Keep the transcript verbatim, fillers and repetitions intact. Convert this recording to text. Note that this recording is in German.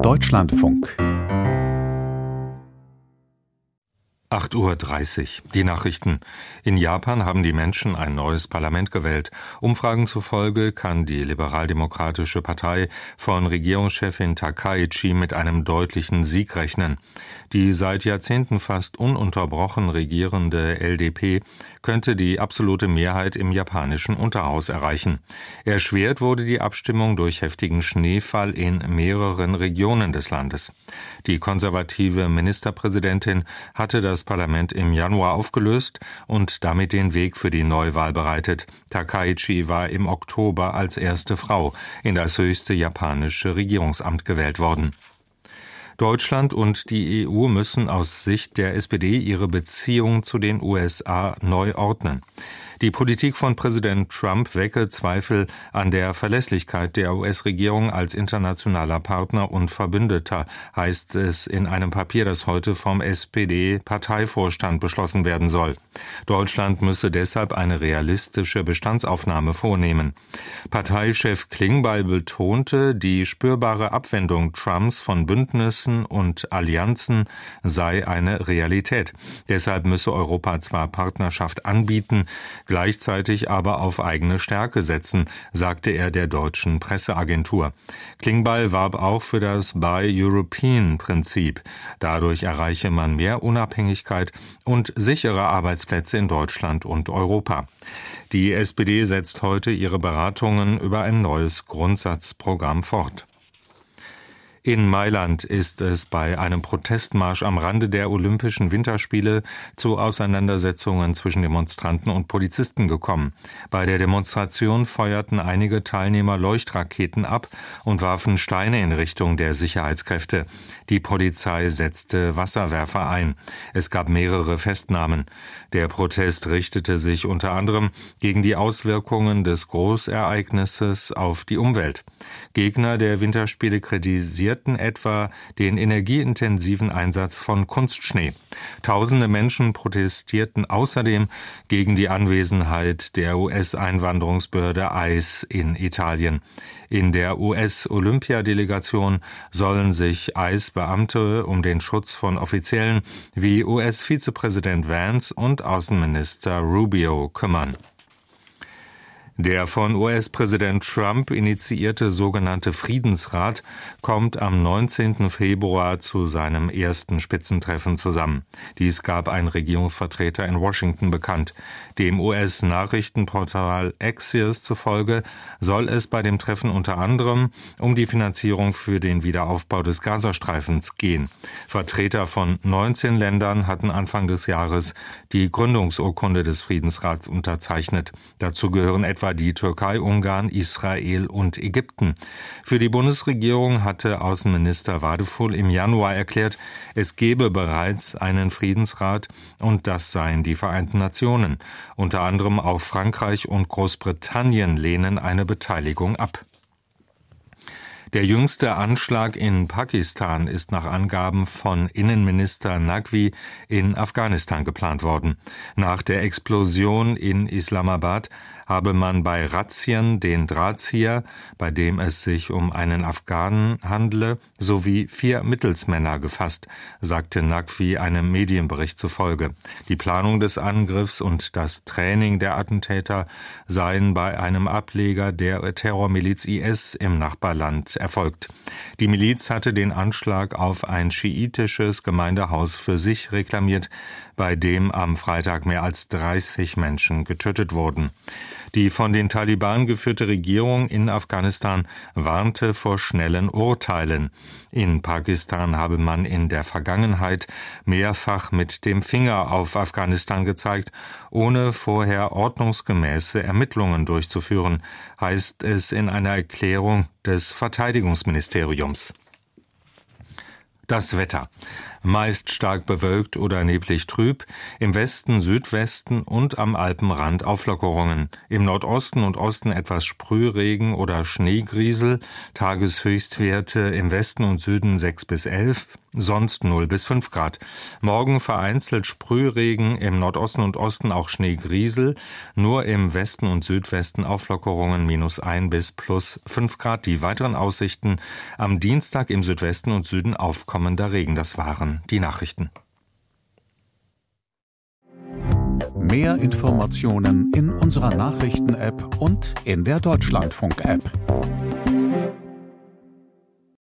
Deutschlandfunk. acht Uhr dreißig. Die Nachrichten. In Japan haben die Menschen ein neues Parlament gewählt. Umfragen zufolge kann die liberaldemokratische Partei von Regierungschefin Takaichi mit einem deutlichen Sieg rechnen. Die seit Jahrzehnten fast ununterbrochen regierende L D P könnte die absolute Mehrheit im japanischen Unterhaus erreichen. Erschwert wurde die Abstimmung durch heftigen Schneefall in mehreren Regionen des Landes. Die konservative Ministerpräsidentin hatte das Parlament im Januar aufgelöst und damit den Weg für die Neuwahl bereitet. Takaichi war im Oktober als erste Frau in das höchste japanische Regierungsamt gewählt worden. Deutschland und die E U müssen aus Sicht der S P D ihre Beziehung zu den U S A neu ordnen. Die Politik von Präsident Trump wecke Zweifel an der Verlässlichkeit der U S-Regierung als internationaler Partner und Verbündeter, heißt es in einem Papier, das heute vom S P D-Parteivorstand beschlossen werden soll. Deutschland müsse deshalb eine realistische Bestandsaufnahme vornehmen. Parteichef Klingbeil betonte, die spürbare Abwendung Trumps von Bündnissen und Allianzen sei eine Realität. Deshalb müsse Europa zwar Partnerschaft anbieten, gleichzeitig aber auf eigene Stärke setzen, sagte er der deutschen Presseagentur. Klingbeil warb auch für das Buy European-Prinzip. Dadurch erreiche man mehr Unabhängigkeit und sichere Arbeitsplätze in Deutschland und Europa. Die S P D setzt heute ihre Beratungen über ein neues Grundsatzprogramm fort. In Mailand ist es bei einem Protestmarsch am Rande der Olympischen Winterspiele zu Auseinandersetzungen zwischen Demonstranten und Polizisten gekommen. Bei der Demonstration feuerten einige Teilnehmer Leuchtraketen ab und warfen Steine in Richtung der Sicherheitskräfte. Die Polizei setzte Wasserwerfer ein. Es gab mehrere Festnahmen. Der Protest richtete sich unter anderem gegen die Auswirkungen des Großereignisses auf die Umwelt. Gegner der Winterspiele kritisierten etwa den energieintensiven Einsatz von Kunstschnee. Tausende Menschen protestierten außerdem gegen die Anwesenheit der U S-Einwanderungsbehörde I C E in Italien. In der U S-Olympiadelegation sollen sich I C E-Beamte um den Schutz von Offiziellen wie U S-Vizepräsident Vance und Außenminister Rubio kümmern. Der von U S-Präsident Trump initiierte sogenannte Friedensrat kommt am neunzehnten Februar zu seinem ersten Spitzentreffen zusammen. Dies gab ein Regierungsvertreter in Washington bekannt. Dem U S-Nachrichtenportal Axios zufolge soll es bei dem Treffen unter anderem um die Finanzierung für den Wiederaufbau des Gazastreifens gehen. Vertreter von neunzehn Ländern hatten Anfang des Jahres die Gründungsurkunde des Friedensrats unterzeichnet. Dazu gehören etwa die Türkei, Ungarn, Israel und Ägypten. Für die Bundesregierung hatte Außenminister Wadefuhl im Januar erklärt, es gebe bereits einen Friedensrat und das seien die Vereinten Nationen. Unter anderem auch Frankreich und Großbritannien lehnen eine Beteiligung ab. Der jüngste Anschlag in Pakistan ist nach Angaben von Innenminister Naqvi in Afghanistan geplant worden. Nach der Explosion in Islamabad habe man bei Razzien den Drahtzieher, bei dem es sich um einen Afghanen handle, sowie vier Mittelsmänner gefasst, sagte Naqvi einem Medienbericht zufolge. Die Planung des Angriffs und das Training der Attentäter seien bei einem Ableger der Terrormiliz I S im Nachbarland erfolgt. Die Miliz hatte den Anschlag auf ein schiitisches Gemeindehaus für sich reklamiert, bei dem am Freitag mehr als dreißig Menschen getötet wurden. Die von den Taliban geführte Regierung in Afghanistan warnte vor schnellen Urteilen. In Pakistan habe man in der Vergangenheit mehrfach mit dem Finger auf Afghanistan gezeigt, ohne vorher ordnungsgemäße Ermittlungen durchzuführen, heißt es in einer Erklärung des Verteidigungsministeriums. Das Wetter. Meist stark bewölkt oder neblig trüb, im Westen, Südwesten und am Alpenrand Auflockerungen. Im Nordosten und Osten etwas Sprühregen oder Schneegriesel, Tageshöchstwerte im Westen und Süden sechs bis elf, sonst null bis fünf Grad. Morgen vereinzelt Sprühregen, im Nordosten und Osten auch Schneegriesel, nur im Westen und Südwesten Auflockerungen minus ein bis plus fünf Grad. Die weiteren Aussichten: am Dienstag im Südwesten und Süden aufkommender Regen. Das waren die Nachrichten. Mehr Informationen in unserer Nachrichten-App und in der Deutschlandfunk-App.